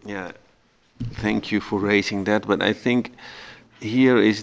Yeah, thank you for raising that. But I think here is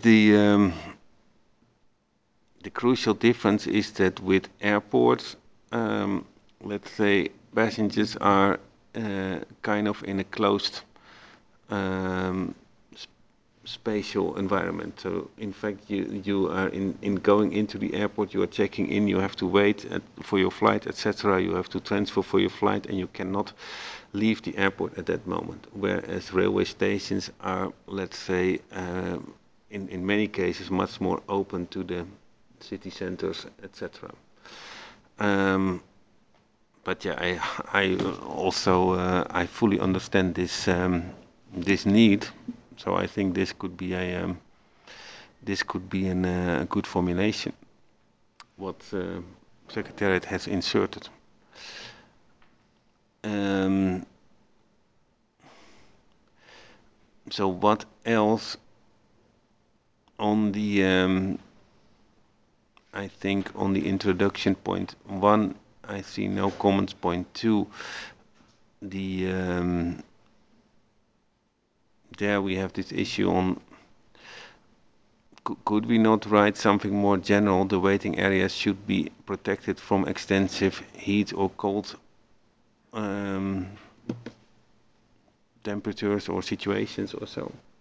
the crucial difference is that with airports, um, let's say passengers are kind of in a closed um, spatial environment. So in fact, you are in going into the airport, you are checking in, you have to wait for your flight, etc. You have to transfer for your flight, and you cannot leave the airport at that moment. Whereas railway stations are, let's say, in many cases, much more open to the city centers, etc. Um, but yeah, I also I fully understand this need. So I think this could be a good formulation. What Secretariat has inserted. Um, so what else on the I think on the introduction point one, I see no comments. Point two, the there we have this issue on. Could we not write something more general? The waiting areas should be protected from extensive heat or cold um, temperatures or situations or so.